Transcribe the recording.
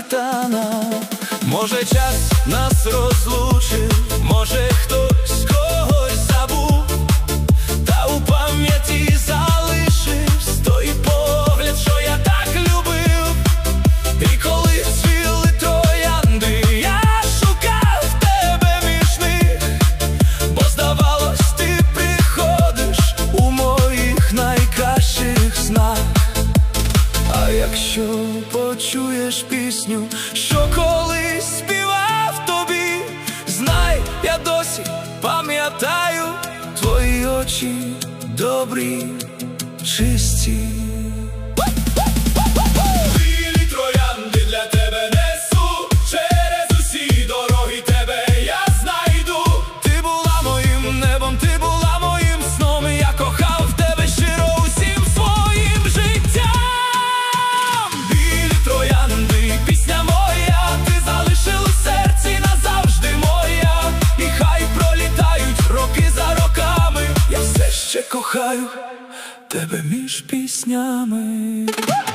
світанок. Може, час нас розлучив, може, хтось когось забув, та у пам'яті залишився той погляд, що я так любив. І коли цвіли троянди, я шукав тебе між них, бо здавалось, ти приходиш у моїх найкращих снах. А якщо почуєш пісню, що колись співав тобі, знай, я досі пам'ятаю твої очі добрі, чисті. Білі троянди для тебе несу, через усі дороги тебе я знайду. Ти була моїм небом, ти була моїм сном, я кохав тебе щиро усім своїм життям. Білі троянди, пісня моя, ти залишила в серці назавжди моя. І хай пролітають роки за роками, я все ще кохаю тебе між піснями.